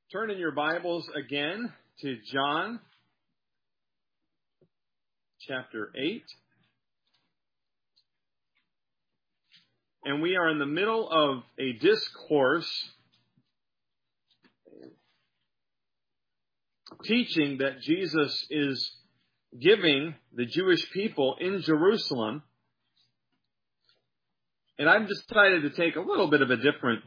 Turn in your Bibles again to John chapter 8. And we are in the middle of a discourse teaching that Jesus is giving the Jewish people in Jerusalem. And I've decided to take a little bit of a different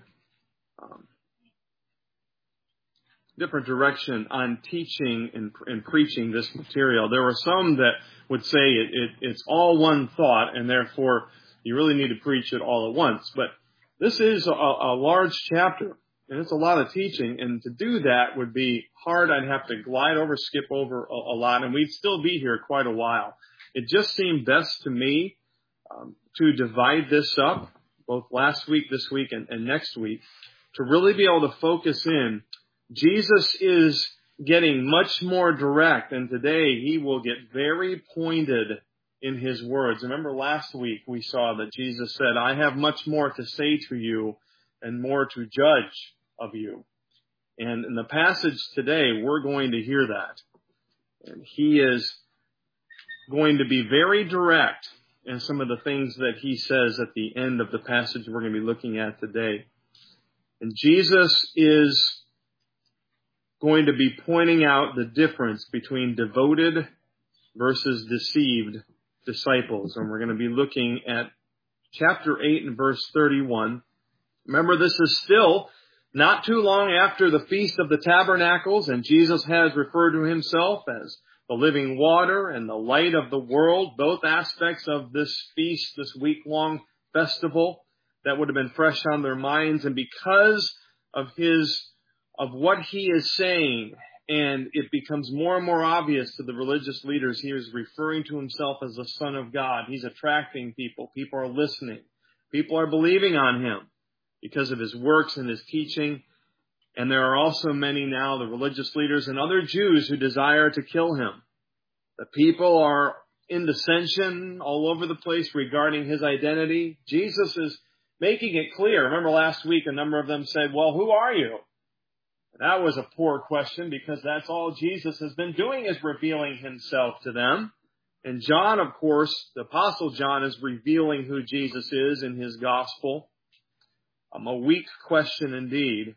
direction on teaching and preaching this material. There were some that would say it's all one thought, and therefore you really need to preach it all at once. But this is a large chapter, and it's a lot of teaching, and to do that would be hard. I'd have to glide over, skip over a lot, and we'd still be here quite a while. It just seemed best to me to divide this up, both last week, this week, and next week, to really be able to focus in. Jesus is getting much more direct, and today he will get very pointed in his words. Remember last week we saw that Jesus said, I have much more to say to you and more to judge of you. And in the passage today, we're going to hear that. And he is going to be very direct in some of the things that he says at the end of the passage we're going to be looking at today. And Jesus is going to be pointing out the difference between devoted versus deceived disciples. And we're going to be looking at chapter 8 and verse 31. Remember, this is still not too long after the Feast of the Tabernacles, and Jesus has referred to himself as the living water and the light of the world, both aspects of this feast, this week-long festival that would have been fresh on their minds. And because of what he is saying, and it becomes more and more obvious to the religious leaders, he is referring to himself as the Son of God. He's attracting people. People are listening. People are believing on him because of his works and his teaching. And there are also many now, the religious leaders and other Jews, who desire to kill him. The people are in dissension all over the place regarding his identity. Jesus is making it clear. Remember last week a number of them said, well, who are you? That was a poor question, because that's all Jesus has been doing, is revealing himself to them. And John, of course, the Apostle John, is revealing who Jesus is in his gospel. A weak question indeed.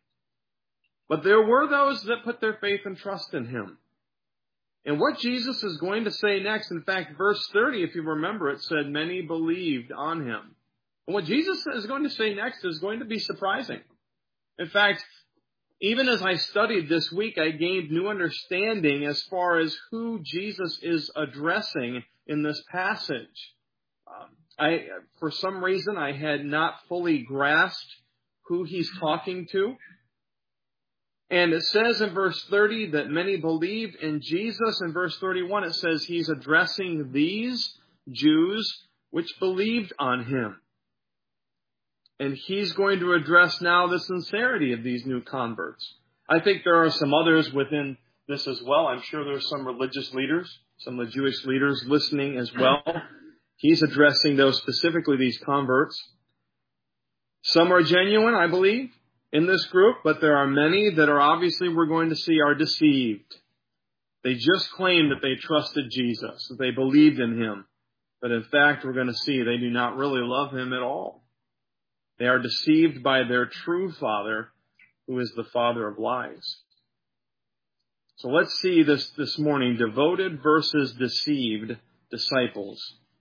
But there were those that put their faith and trust in him. And what Jesus is going to say next, in fact, verse 30, if you remember, it said, many believed on him. And what Jesus is going to say next is going to be surprising. In fact, even as I studied this week, I gained new understanding as far as who Jesus is addressing in this passage. For some reason, I had not fully grasped who he's talking to. And it says in verse 30 that many believed in Jesus. In verse 31, it says he's addressing these Jews which believed on him. And he's going to address now the sincerity of these new converts. I think there are some others within this as well. I'm sure there's some religious leaders, some of the Jewish leaders listening as well. He's addressing those, specifically these converts. Some are genuine, I believe, in this group, but there are many that are obviously, we're going to see, are deceived. They just claim that they trusted Jesus, that they believed in him. But in fact, we're going to see they do not really love him at all. They are deceived by their true father, who is the father of lies. So let's see this morning, devoted versus deceived disciples.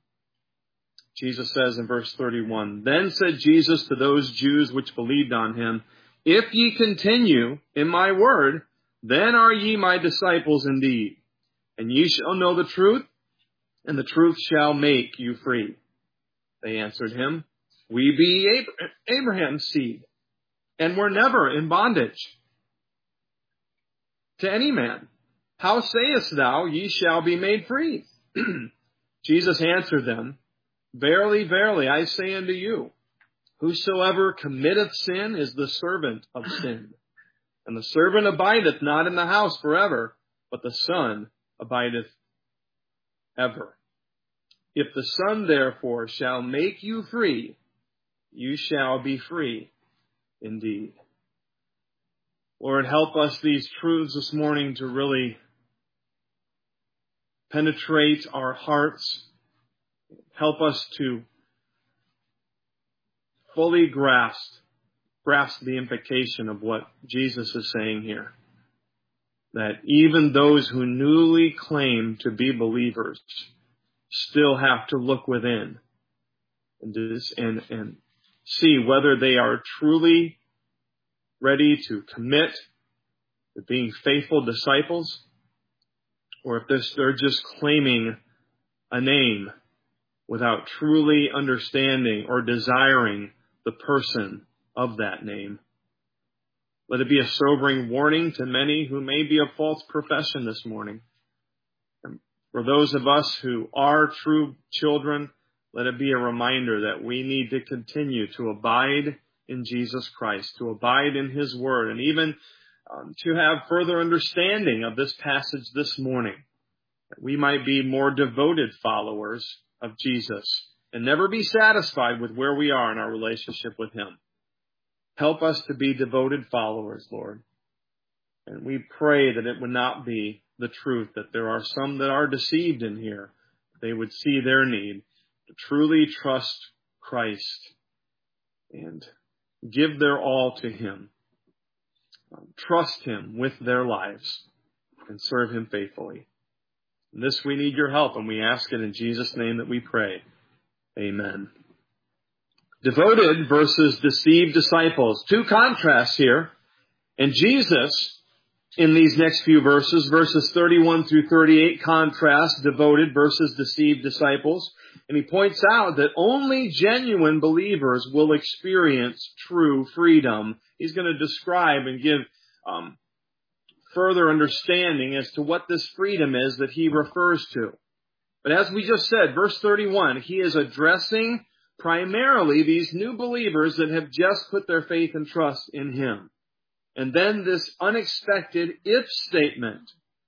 Jesus says in verse 31, Then said Jesus to those Jews which believed on him, If ye continue in my word, then are ye my disciples indeed. And ye shall know the truth, and the truth shall make you free. They answered him, We be Abraham's seed, and we're never in bondage to any man. How sayest thou, ye shall be made free? Jesus answered them, Verily, verily, I say unto you, whosoever committeth sin is the servant of sin. And the servant abideth not in the house forever, but the Son abideth ever. If the Son therefore shall make you free, you shall be free indeed. Lord, help us these truths this morning to really penetrate our hearts. Help us to fully grasp the implication of what Jesus is saying here. That even those who newly claim to be believers still have to look within and see whether they are truly ready to commit to being faithful disciples, or if they're just claiming a name without truly understanding or desiring the person of that name. Let it be a sobering warning to many who may be of false profession this morning. And for those of us who are true children, let it be a reminder that we need to continue to abide in Jesus Christ, to abide in His Word, and even to have further understanding of this passage this morning, that we might be more devoted followers of Jesus and never be satisfied with where we are in our relationship with Him. Help us to be devoted followers, Lord. And we pray that it would not be the truth that there are some that are deceived in here. They would see their need to truly trust Christ and give their all to Him. Trust Him with their lives and serve Him faithfully. In this we need your help, and we ask it in Jesus' name that we pray. Amen. Devoted versus deceived disciples. Two contrasts here. And Jesus, in these next few verses 31 through 38, contrasts devoted versus deceived disciples. And he points out that only genuine believers will experience true freedom. He's going to describe and give further understanding as to what this freedom is that he refers to. But as we just said, verse 31, he is addressing primarily these new believers that have just put their faith and trust in him. And then this unexpected if statement.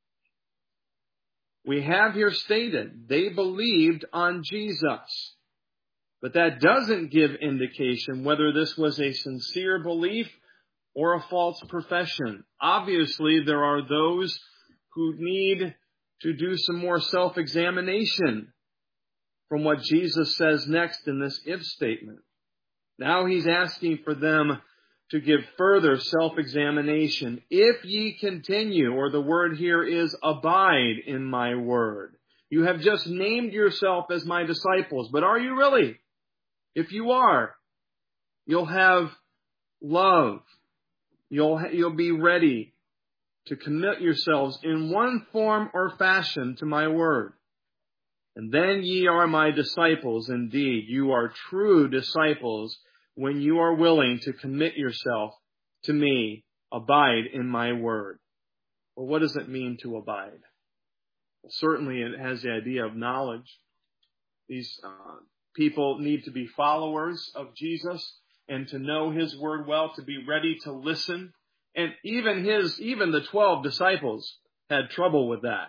We have here stated, they believed on Jesus. But that doesn't give indication whether this was a sincere belief or a false profession. Obviously, there are those who need to do some more self-examination from what Jesus says next in this if statement. Now he's asking for them to give further self-examination. If ye continue, or the word here is abide in my word. You have just named yourself as my disciples, but are you really? If you are, you'll have love. You'll be ready to commit yourselves in one form or fashion to my word. And then ye are my disciples indeed. You are true disciples when you are willing to commit yourself to me. Abide in my word. Well, what does it mean to abide? Well, certainly it has the idea of knowledge. These people need to be followers of Jesus and to know his word well, to be ready to listen. And even the 12 disciples had trouble with that.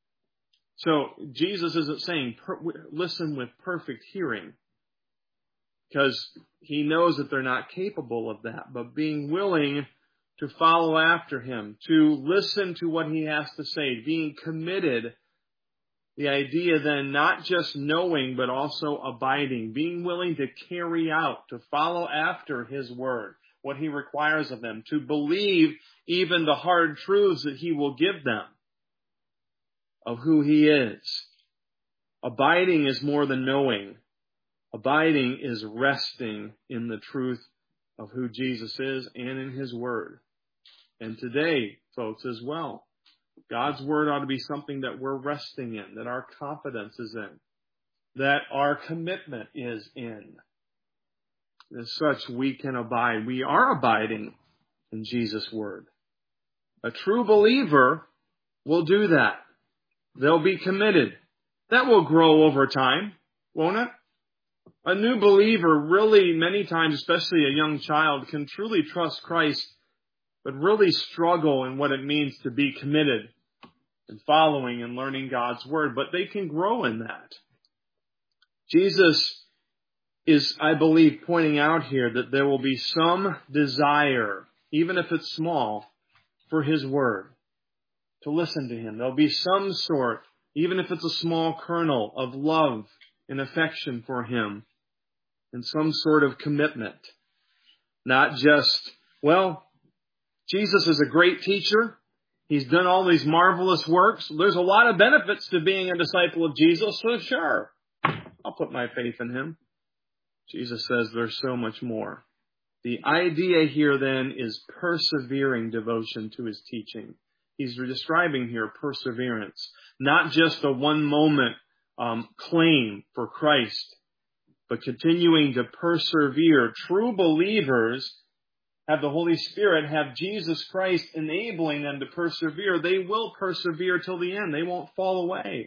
So Jesus isn't saying listen with perfect hearing, because he knows that they're not capable of that, but being willing to follow after him, to listen to what he has to say, being committed. The idea then not just knowing, but also abiding, being willing to carry out, to follow after his word, what he requires of them, to believe even the hard truths that he will give them of who he is. Abiding is more than knowing. Abiding is resting in the truth of who Jesus is and in his word. And today, folks, as well, God's word ought to be something that we're resting in, that our confidence is in, that our commitment is in. As such, we can abide. We are abiding in Jesus' word. A true believer will do that. They'll be committed. That will grow over time, won't it? A new believer really, many times, especially a young child, can truly trust Christ, but really struggle in what it means to be committed and following and learning God's word. But they can grow in that. Jesus is, I believe, pointing out here that there will be some desire, even if it's small, for His Word, to listen to Him. There'll be some sort, even if it's a small kernel, of love and affection for Him, and some sort of commitment. Not just, well, Jesus is a great teacher. He's done all these marvelous works. There's a lot of benefits to being a disciple of Jesus, so sure, I'll put my faith in Him. Jesus says there's so much more. The idea here then is persevering devotion to His teaching. He's describing here perseverance, not just a one-moment claim for Christ, but continuing to persevere. True believers have the Holy Spirit, have Jesus Christ enabling them to persevere. They will persevere till the end. They won't fall away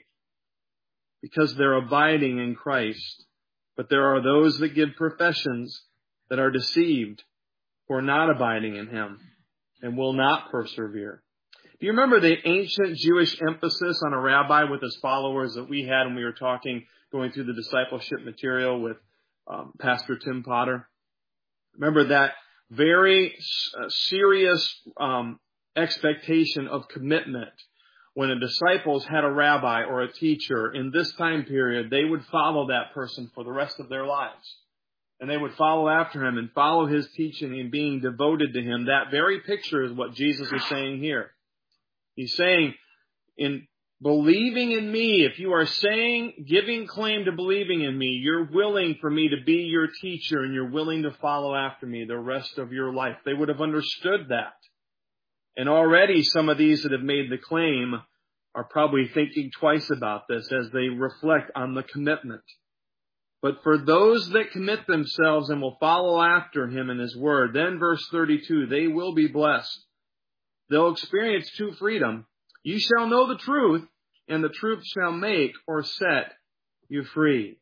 because they're abiding in Christ. But there are those that give professions that are deceived, who are not abiding in Him and will not persevere. Do you remember the ancient Jewish emphasis on a rabbi with his followers that we had when we were going through the discipleship material with Pastor Tim Potter? Remember that very serious expectation of commitment. When the disciples had a rabbi or a teacher in this time period, they would follow that person for the rest of their lives. And they would follow after him and follow his teaching and being devoted to him. That very picture is what Jesus is saying here. He's saying, in believing in me, if you are giving claim to believing in me, you're willing for me to be your teacher and you're willing to follow after me the rest of your life. They would have understood that. And already some of these that have made the claim are probably thinking twice about this as they reflect on the commitment. But for those that commit themselves and will follow after Him in His Word, then verse 32, they will be blessed. They'll experience true freedom. You shall know the truth, and the truth shall make or set you free.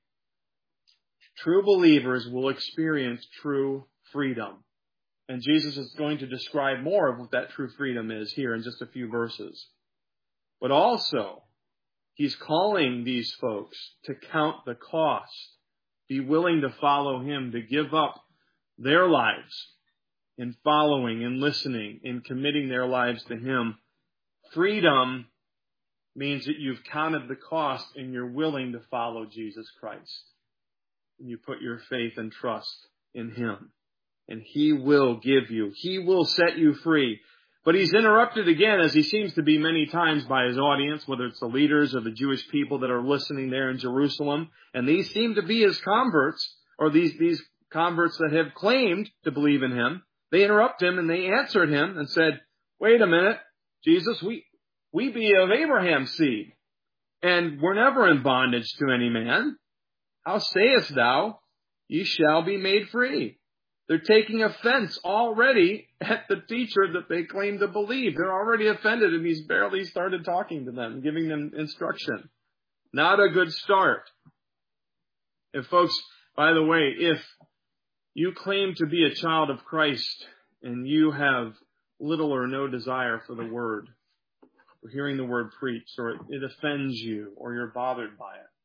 True believers will experience true freedom. And Jesus is going to describe more of what that true freedom is here in just a few verses. But also, He's calling these folks to count the cost, be willing to follow Him, to give up their lives in following and listening and committing their lives to Him. Freedom means that you've counted the cost and you're willing to follow Jesus Christ. And you put your faith and trust in Him. And He will give you. He will set you free. But He's interrupted again, as He seems to be many times, by His audience, whether it's the leaders or the Jewish people that are listening there in Jerusalem. And these seem to be His converts, or these converts that have claimed to believe in Him. They interrupt Him and they answered Him and said, wait a minute, Jesus, we be of Abraham's seed, and we're never in bondage to any man. How sayest thou, ye shall be made free? They're taking offense already at the teacher that they claim to believe. They're already offended, and He's barely started talking to them, giving them instruction. Not a good start. And folks, by the way, if you claim to be a child of Christ and you have little or no desire for the Word, or hearing the Word preached, or it offends you, or you're bothered by it,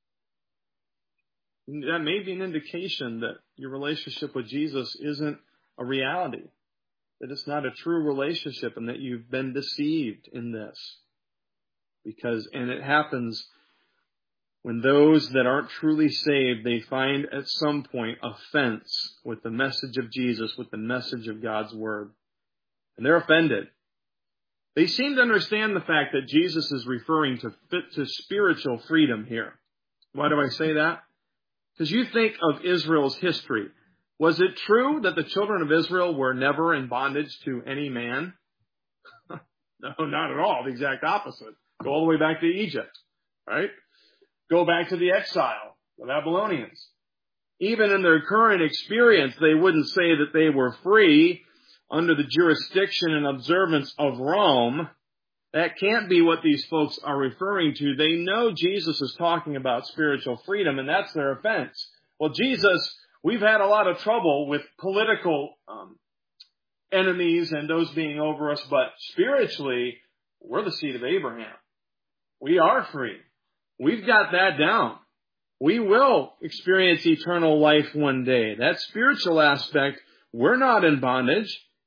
that may be an indication that your relationship with Jesus isn't a reality, that it's not a true relationship, and that you've been deceived in this. And it happens when those that aren't truly saved, they find at some point offense with the message of Jesus, with the message of God's Word. And they're offended. They seem to understand the fact that Jesus is referring to spiritual freedom here. Why do I say that? Because you think of Israel's history. Was it true that the children of Israel were never in bondage to any man? No, not at all. The exact opposite. Go all the way back to Egypt, right? Go back to the exile, the Babylonians. Even in their current experience, they wouldn't say that they were free under the jurisdiction and observance of Rome. That can't be what these folks are referring to. They know Jesus is talking about spiritual freedom, and that's their offense. Well, Jesus, we've had a lot of trouble with political enemies and those being over us, but spiritually, we're the seed of Abraham. We are free. We've got that down. We will experience eternal life one day. That spiritual aspect, we're not in bondage.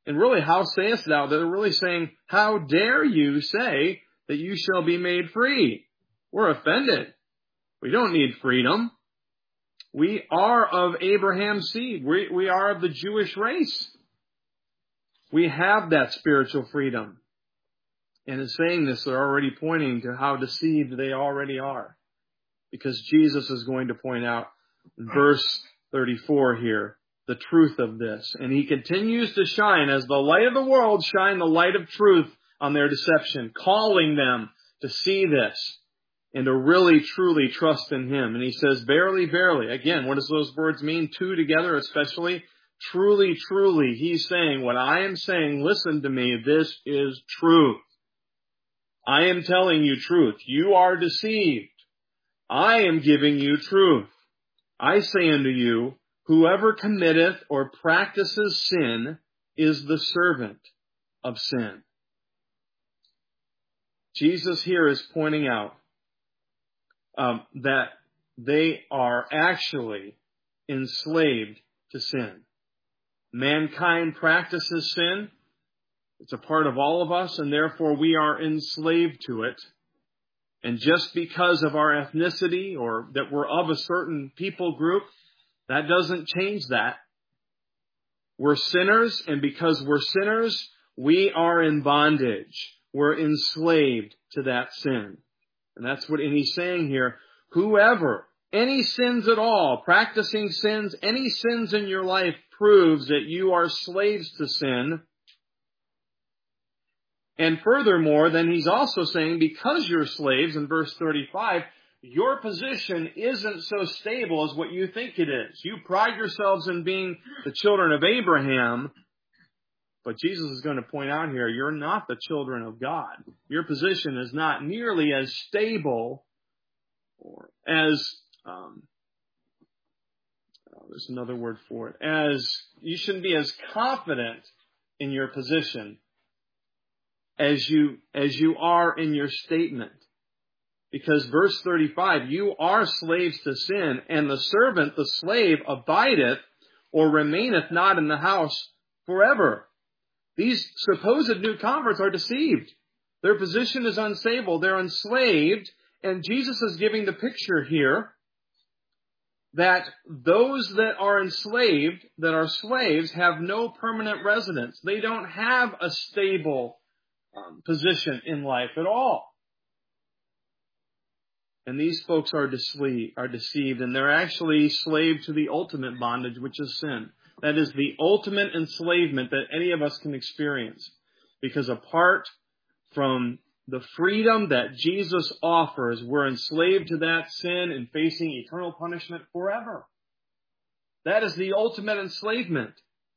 And really, how sayest thou? They're really saying, how dare you say that you shall be made free? We're offended. We don't need freedom. We are of Abraham's seed. We are of the Jewish race. We have that spiritual freedom. And in saying this, they're already pointing to how deceived they already are. Because Jesus is going to point out in verse 34 here, the truth of this. And he continues to shine as the light of the world, shine the light of truth on their deception, calling them to see this and to really, truly trust in him. And he says, verily, verily. Again, what does those words mean? Two together especially. Truly, truly. He's saying, what I am saying, listen to me, this is truth. I am telling you truth. You are deceived. I am giving you truth. I say unto you, whoever committeth or practices sin is the servant of sin. Jesus here is pointing out that they are actually enslaved to sin. Mankind practices sin. It's a part of all of us, and therefore we are enslaved to it. And just because of our ethnicity or that we're of a certain people group, that doesn't change that. We're sinners, and because we're sinners, we are in bondage. We're enslaved to that sin. And that's what he's saying here. Whoever, any sins at all, practicing sins, any sins in your life proves that you are slaves to sin. And furthermore, then he's also saying, because you're slaves, in verse 35, your position isn't so stable as what you think it is. You pride yourselves in being the children of Abraham, but Jesus is going to point out here, you're not the children of God. Your position is not nearly as stable or as, there's another word for it, as you shouldn't be as confident in your position as you are in your statement. Because verse 35, you are slaves to sin, and the servant, the slave, abideth or remaineth not in the house forever. These supposed new converts are deceived. Their position is unstable. They're enslaved. And Jesus is giving the picture here that those that are enslaved, that are slaves, have no permanent residence. They don't have a stable position in life at all. And these folks are deceived, and they're actually slave to the ultimate bondage, which is sin. That is the ultimate enslavement that any of us can experience. Because apart from the freedom that Jesus offers, we're enslaved to that sin and facing eternal punishment forever. That is the ultimate enslavement.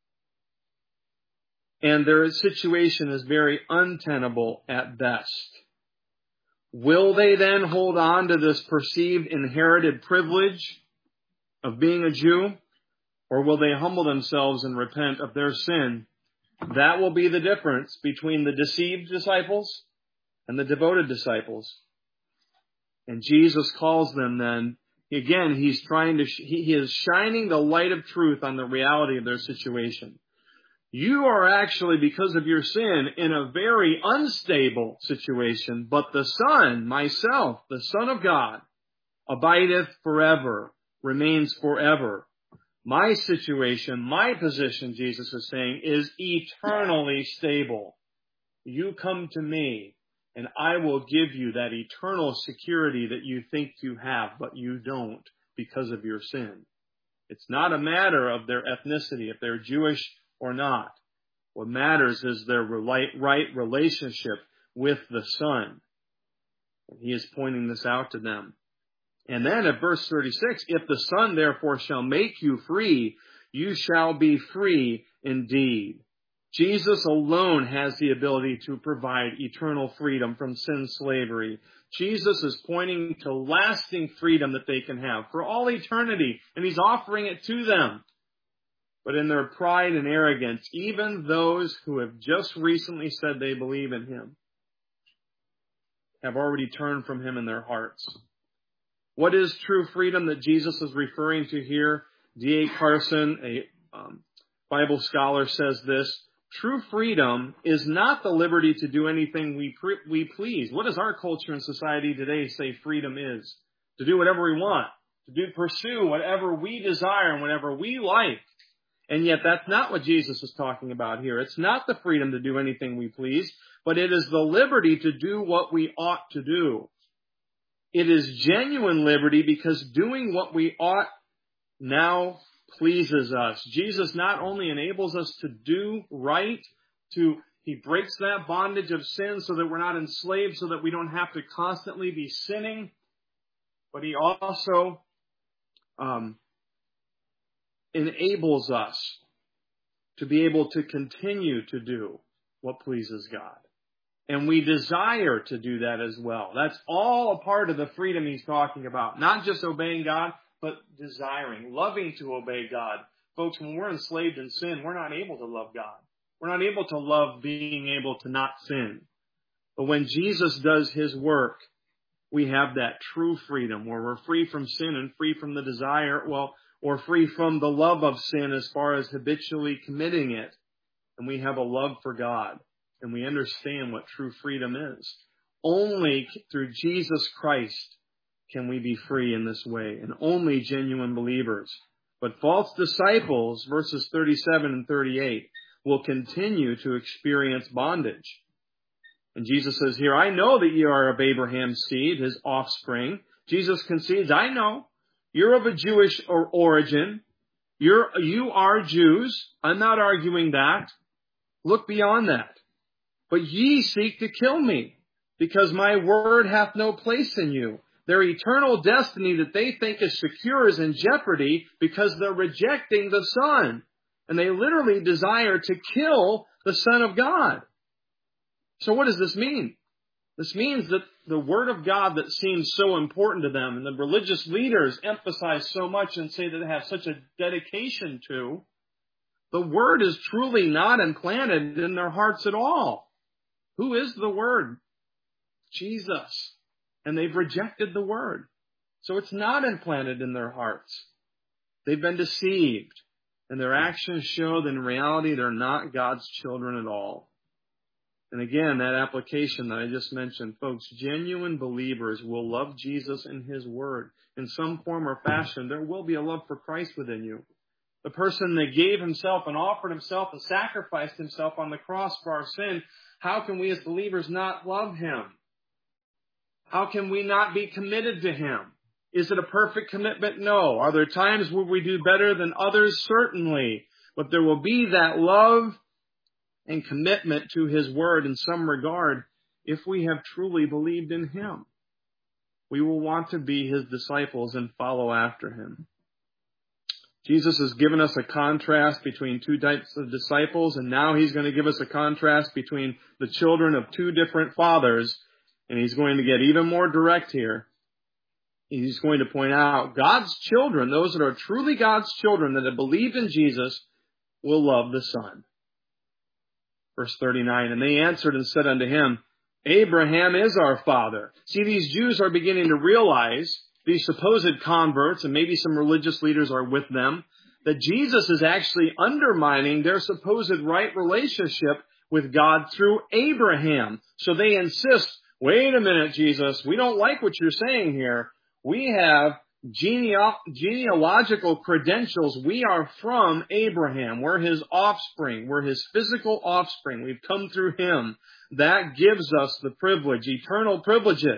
And their situation is very untenable at best. Will they then hold on to this perceived inherited privilege of being a Jew? Or will they humble themselves and repent of their sin? That will be the difference between the deceived disciples and the devoted disciples. And Jesus calls them then, again, he is shining the light of truth on the reality of their situation. You are actually, because of your sin, in a very unstable situation, but the Son, myself, the Son of God, abideth forever, remains forever. My situation, my position, Jesus is saying, is eternally stable. You come to me, and I will give you that eternal security that you think you have, but you don't because of your sin. It's not a matter of their ethnicity, if they're Jewish or not. What matters is their right relationship with the Son. And he is pointing this out to them. And then at verse 36, if the Son therefore shall make you free, you shall be free indeed. Jesus alone has the ability to provide eternal freedom from sin slavery. Jesus is pointing to lasting freedom that they can have for all eternity, and he's offering it to them. But in their pride and arrogance, even those who have just recently said they believe in him have already turned from him in their hearts. What is true freedom that Jesus is referring to here? D.A. Carson, a Bible scholar, says this: true freedom is not the liberty to do anything we please. What does our culture and society today say freedom is? To do whatever we want, to pursue whatever we desire and whatever we like. And yet that's not what Jesus is talking about here. It's not the freedom to do anything we please, but it is the liberty to do what we ought to do. It is genuine liberty because doing what we ought now pleases us. Jesus not only enables us to do right, He breaks that bondage of sin so that we're not enslaved, so that we don't have to constantly be sinning, but He also enables us to be able to continue to do what pleases God. And we desire to do that as well. That's all a part of the freedom He's talking about. Not just obeying God, but desiring, loving to obey God. Folks, when we're enslaved in sin, we're not able to love God. We're not able to love being able to not sin. But when Jesus does His work, we have that true freedom where we're free from sin and free from the desire, or free from the love of sin as far as habitually committing it. And we have a love for God. And we understand what true freedom is. Only through Jesus Christ can we be free in this way, and only genuine believers. But false disciples, verses 37 and 38, will continue to experience bondage. And Jesus says here, I know that you are of Abraham's seed, his offspring. Jesus concedes, I know. You're of a Jewish origin. You are Jews. I'm not arguing that. Look beyond that. But ye seek to kill me, because my word hath no place in you. Their eternal destiny that they think is secure is in jeopardy because they're rejecting the Son. And they literally desire to kill the Son of God. So what does this mean? This means that the Word of God that seems so important to them, and the religious leaders emphasize so much and say that they have such a dedication to, the Word is truly not implanted in their hearts at all. Who is the Word? Jesus. And they've rejected the Word. So it's not implanted in their hearts. They've been deceived. And their actions show that in reality they're not God's children at all. And again, that application that I just mentioned, folks, genuine believers will love Jesus and His Word. In some form or fashion, there will be a love for Christ within you. The person that gave Himself and offered Himself and sacrificed Himself on the cross for our sin, how can we as believers not love Him? How can we not be committed to Him? Is it a perfect commitment? No. Are there times where we do better than others? Certainly. But there will be that love and commitment to His Word in some regard if we have truly believed in Him. We will want to be His disciples and follow after Him. Jesus has given us a contrast between two types of disciples, and now He's going to give us a contrast between the children of two different fathers, and He's going to get even more direct here. He's going to point out God's children, those that are truly God's children that have believed in Jesus, will love the Son. Verse 39, and they answered and said unto Him, Abraham is our father. See, these Jews are beginning to realize, these supposed converts, and maybe some religious leaders are with them, that Jesus is actually undermining their supposed right relationship with God through Abraham. So they insist, wait a minute, Jesus, we don't like what you're saying here. We have genealogical credentials. We are from Abraham. We're his offspring. We're his physical offspring. We've come through him. That gives us the privilege, eternal privileges.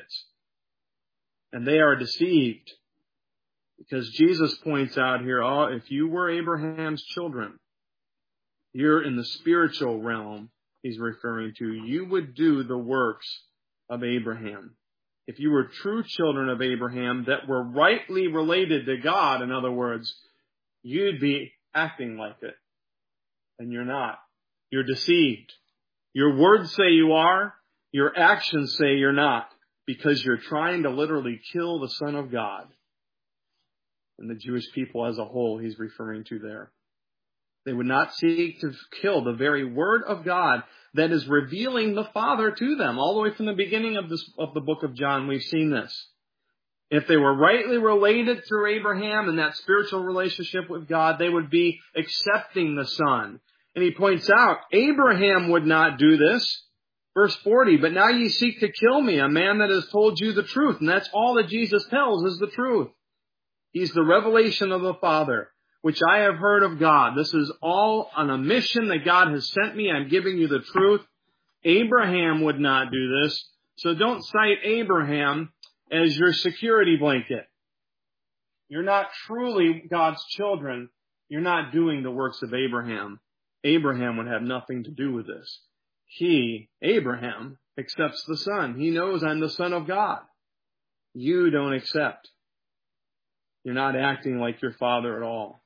And they are deceived. Because Jesus points out here, if you were Abraham's children, you're in the spiritual realm he's referring to. You would do the works of Abraham. If you were true children of Abraham that were rightly related to God, in other words, you'd be acting like it. And you're not. You're deceived. Your words say you are. Your actions say you're not. Because you're trying to literally kill the Son of God. And the Jewish people as a whole he's referring to there. They would not seek to kill the very Word of God that is revealing the Father to them. All the way from the beginning of the book of John, we've seen this. If they were rightly related through Abraham and that spiritual relationship with God, they would be accepting the Son. And he points out, Abraham would not do this. Verse 40, but now ye seek to kill me, a man that has told you the truth. And that's all that Jesus tells is the truth. He's the revelation of the Father, which I have heard of God. This is all on a mission that God has sent me. I'm giving you the truth. Abraham would not do this. So don't cite Abraham as your security blanket. You're not truly God's children. You're not doing the works of Abraham. Abraham would have nothing to do with this. He, Abraham, accepts the Son. He knows I'm the Son of God. You don't accept. You're not acting like your father at all.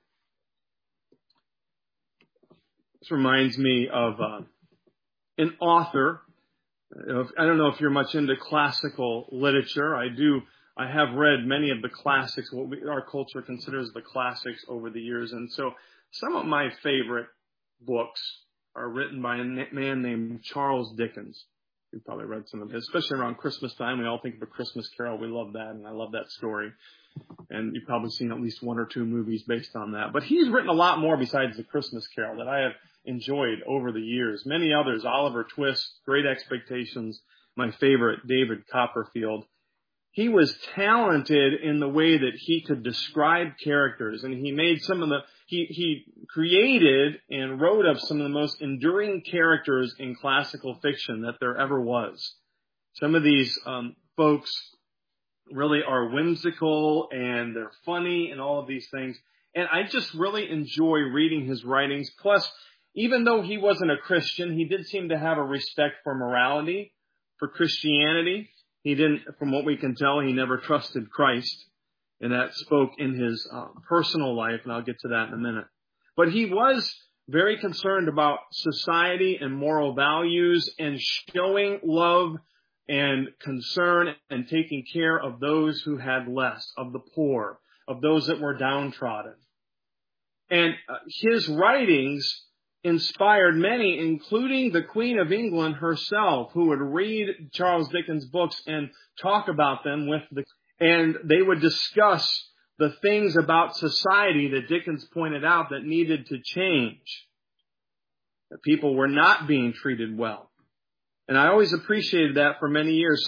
This reminds me of an author. I don't know if you're much into classical literature. I have read many of the classics, what our culture considers the classics over the years. And so some of my favorite books are written by a man named Charles Dickens. You've probably read some of his, especially around Christmas time. We all think of A Christmas Carol. We love that, and I love that story. And you've probably seen at least one or two movies based on that. But he's written a lot more besides The Christmas Carol that I have enjoyed over the years. Many others, Oliver Twist, Great Expectations, my favorite, David Copperfield. He was talented in the way that he could describe characters, and he made he created and wrote of some of the most enduring characters in classical fiction that there ever was. Some of these folks really are whimsical and they're funny and all of these things. And I just really enjoy reading his writings. Plus, even though he wasn't a Christian, he did seem to have a respect for morality, for Christianity. He didn't, from what we can tell, he never trusted Christ. And that spoke in his personal life, and I'll get to that in a minute. But he was very concerned about society and moral values and showing love and concern and taking care of those who had less, of the poor, of those that were downtrodden. And his writings inspired many, including the Queen of England herself, who would read Charles Dickens' books and talk about them and they would discuss the things about society that Dickens pointed out that needed to change. That people were not being treated well. And I always appreciated that for many years.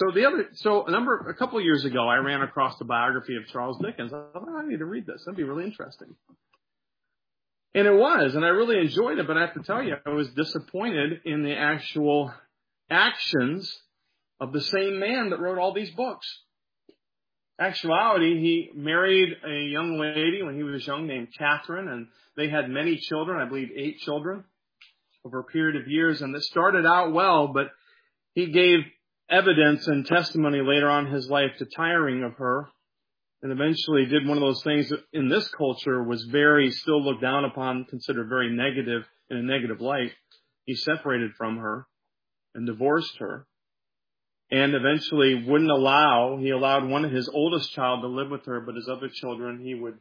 A couple of years ago, I ran across the biography of Charles Dickens. I thought, I need to read this. That'd be really interesting. And it was, and I really enjoyed it, but I have to tell you, I was disappointed in the actual actions of the same man that wrote all these books. Actuality, he married a young lady when he was young named Catherine, and they had many children, I believe 8 children, over a period of years, and it started out well, but he gave evidence and testimony later on in his life to tiring of her, and eventually did one of those things that in this culture was still looked down upon, considered very negative, in a negative light. He separated from her and divorced her, and eventually he allowed one of his oldest child to live with her, but his other children, he would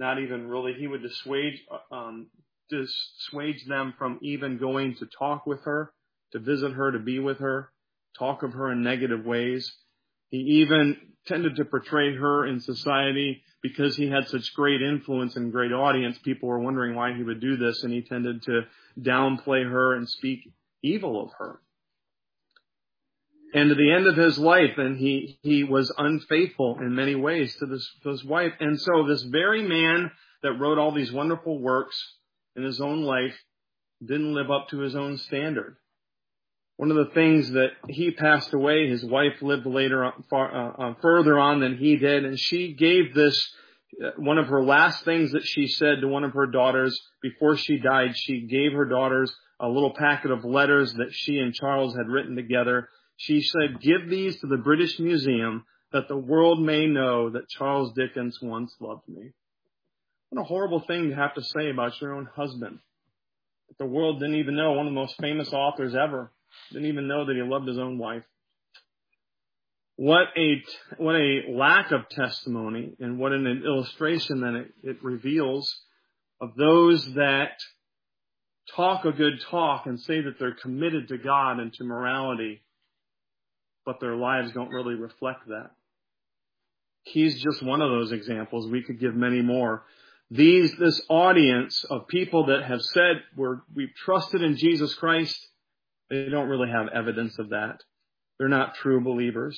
dissuage them from even going to talk with her, to visit her, to be with her, talk of her in negative ways. He even tended to portray her in society because he had such great influence and great audience. People were wondering why he would do this, and he tended to downplay her and speak evil of her. And to the end of his life, and he was unfaithful in many ways to his wife. And so this very man that wrote all these wonderful works in his own life didn't live up to his own standard. One of the things that he passed away, his wife lived later further on than he did, and she gave this, one of her last things that she said to one of her daughters before she died. She gave her daughters a little packet of letters that she and Charles had written together. She said, "Give these to the British Museum that the world may know that Charles Dickens once loved me." What a horrible thing to have to say about your own husband. That the world didn't even know, one of the most famous authors ever, didn't even know that he loved his own wife. What a lack of testimony, and what an illustration that it reveals of those that talk a good talk and say that they're committed to God and to morality, but their lives don't really reflect that. He's just one of those examples. We could give many more. This audience of people that have said we've trusted in Jesus Christ, they don't really have evidence of that. They're not true believers.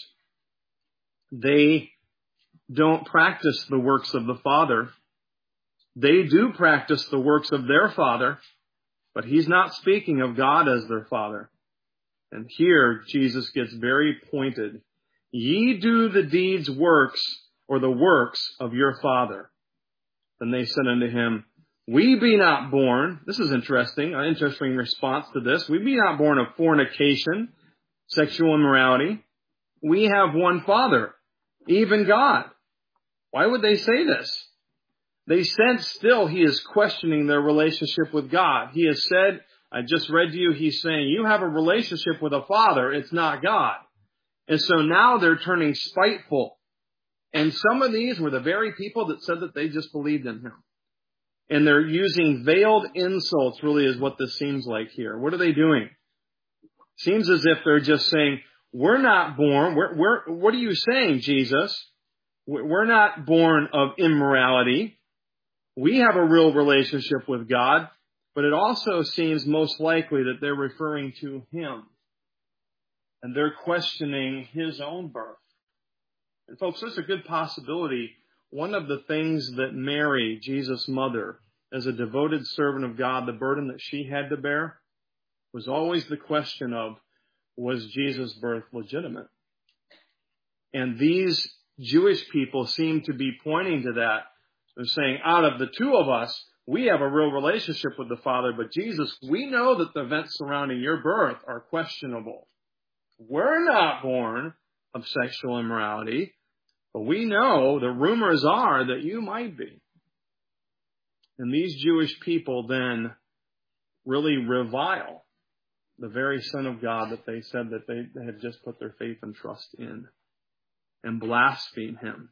They don't practice the works of the Father. They do practice the works of their father, but he's not speaking of God as their Father. And here Jesus gets very pointed. Ye do the deeds works, or the works of your father. Then they said unto him, We be not born. This is interesting, an interesting response to this. We be not born of fornication, sexual immorality. We have one Father, even God. Why would they say this? They sense still he is questioning their relationship with God. He has said, I just read to you, he's saying, you have a relationship with a Father, it's not God. And so now they're turning spiteful. And some of these were the very people that said that they just believed in him. And they're using veiled insults, really, is what this seems like here. What are they doing? Seems as if they're just saying, we're not born. What are you saying, Jesus? We're not born of immorality. We have a real relationship with God. But it also seems most likely that they're referring to him. And they're questioning his own birth. And folks, there's a good possibility. One of the things that Mary, Jesus' mother, as a devoted servant of God, the burden that she had to bear, was always the question of, was Jesus' birth legitimate? And these Jewish people seem to be pointing to that. They're saying, out of the two of us, we have a real relationship with the Father, but Jesus, we know that the events surrounding your birth are questionable. We're not born of sexual immorality, but we know the rumors are that you might be. And these Jewish people then really revile the very Son of God that they said that they had just put their faith and trust in, and blaspheme him.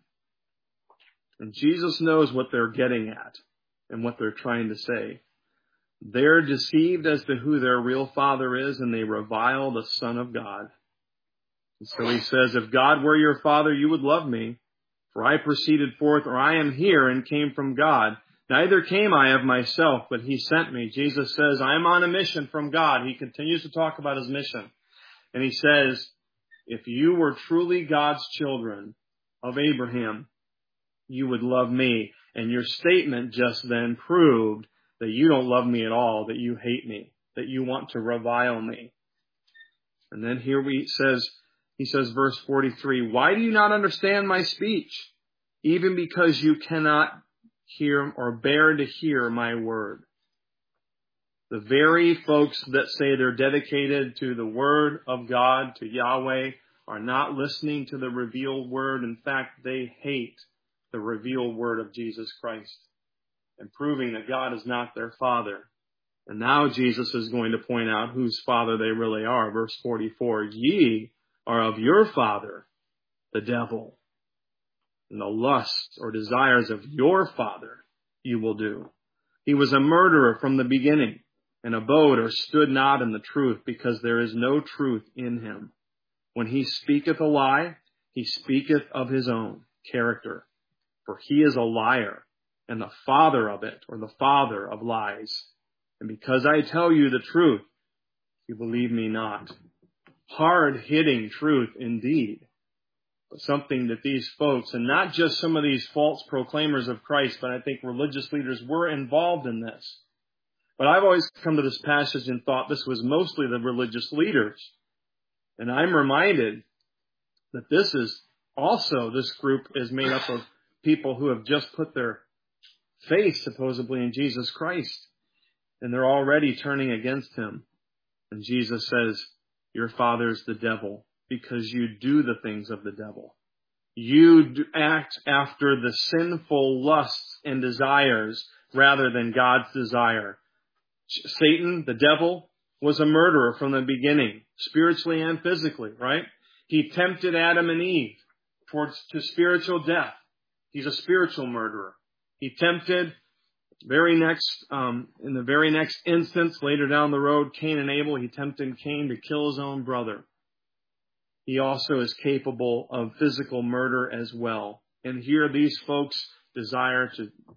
And Jesus knows what they're getting at and what they're trying to say. They're deceived as to who their real Father is, and they revile the Son of God. And so he says, if God were your Father, you would love me, for I proceeded forth, or I am here and came from God. Neither came I of myself, but he sent me. Jesus says, I am on a mission from God. He continues to talk about his mission. And he says, if you were truly God's children of Abraham, you would love me. And your statement just then proved that you don't love me at all, that you hate me, that you want to revile me. And then here he says, verse 43, why do you not understand my speech? Even because you cannot hear or bear to hear my word. The very folks that say they're dedicated to the word of God, to Yahweh, are not listening to the revealed word. In fact, they hate the revealed word of Jesus Christ, and proving that God is not their Father. And now Jesus is going to point out whose Father they really are. Verse 44, ye are of your father, the devil, and the lusts or desires of your father you will do. He was a murderer from the beginning, and abode or stood not in the truth, because there is no truth in him. When he speaketh a lie, he speaketh of his own character, for he is a liar, and the father of it, or the father of lies. And because I tell you the truth, you believe me not. Hard-hitting truth indeed. But something that these folks, and not just some of these false proclaimers of Christ, but I think religious leaders were involved in this. But I've always come to this passage and thought this was mostly the religious leaders. And I'm reminded that this group is made up of people who have just put their faith supposedly in Jesus Christ. And they're already turning against him. And Jesus says, your father's the devil, because you do the things of the devil. You act after the sinful lusts and desires rather than God's desire. Satan, the devil, was a murderer from the beginning, spiritually and physically, right? He tempted Adam and Eve to spiritual death. He's a spiritual murderer. He tempted in the very next instance, later down the road, Cain and Abel, he tempted Cain to kill his own brother. He also is capable of physical murder as well. And here these folks desire to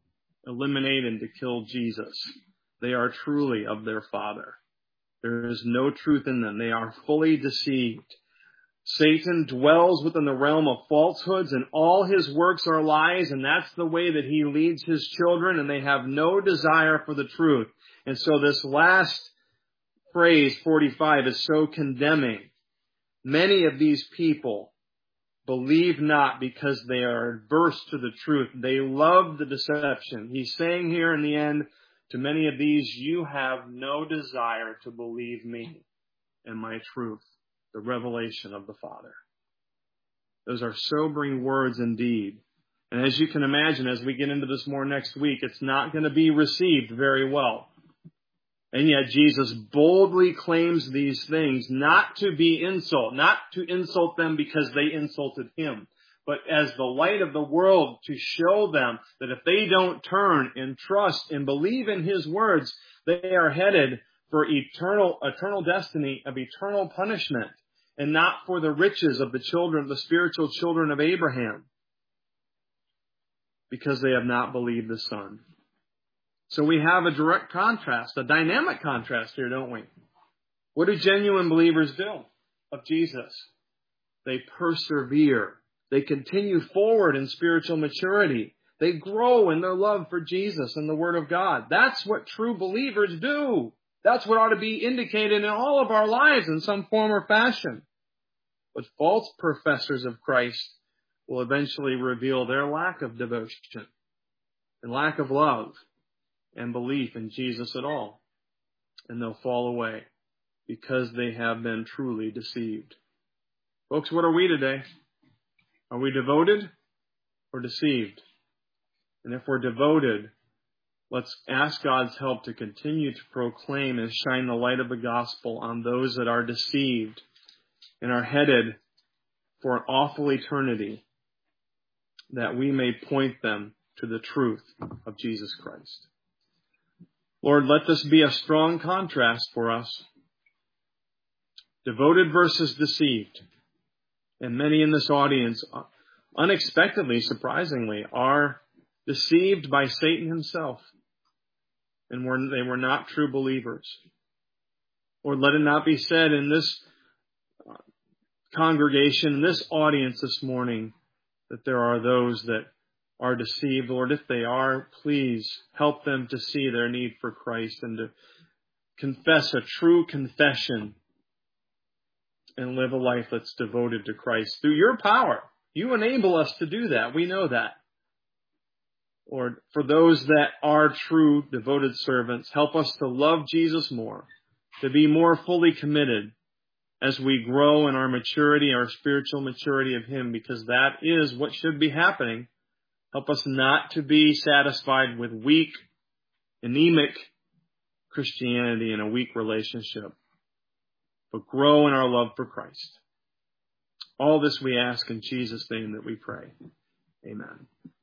eliminate and to kill Jesus. They are truly of their father. There is no truth in them. They are fully deceived. Satan dwells within the realm of falsehoods, and all his works are lies, and that's the way that he leads his children, and they have no desire for the truth. And so this last phrase, 45, is so condemning. Many of these people believe not because they are adverse to the truth. They love the deception. He's saying here in the end to many of these, you have no desire to believe me and my truth, the revelation of the Father. Those are sobering words indeed. And as you can imagine, as we get into this more next week, it's not going to be received very well. And yet Jesus boldly claims these things not to be insult, not to insult them because they insulted him, but as the light of the world to show them that if they don't turn and trust and believe in his words, they are headed for eternal destiny of eternal punishment and not for the riches of the spiritual children of Abraham, because they have not believed the Son. So we have a direct contrast, a dynamic contrast here, don't we? What do genuine believers do of Jesus? They persevere. They continue forward in spiritual maturity. They grow in their love for Jesus and the Word of God. That's what true believers do. That's what ought to be indicated in all of our lives in some form or fashion. But false professors of Christ will eventually reveal their lack of devotion and lack of love and belief in Jesus at all. And they'll fall away because they have been truly deceived. Folks, what are we today? Are we devoted or deceived? And if we're devoted, let's ask God's help to continue to proclaim and shine the light of the gospel on those that are deceived and are headed for an awful eternity, that we may point them to the truth of Jesus Christ. Lord, let this be a strong contrast for us. Devoted versus deceived. And many in this audience, unexpectedly, surprisingly, are deceived by Satan himself. And they were not true believers. Or let it not be said in this congregation, in this audience this morning, that there are those that are deceived. Lord, if they are, please help them to see their need for Christ and to confess a true confession and live a life that's devoted to Christ through your power. You enable us to do that. We know that. Lord, for those that are true devoted servants, help us to love Jesus more, to be more fully committed as we grow in our maturity, our spiritual maturity of Him, because that is what should be happening. Help us not to be satisfied with weak, anemic Christianity and a weak relationship, but grow in our love for Christ. All this we ask in Jesus' name that we pray. Amen.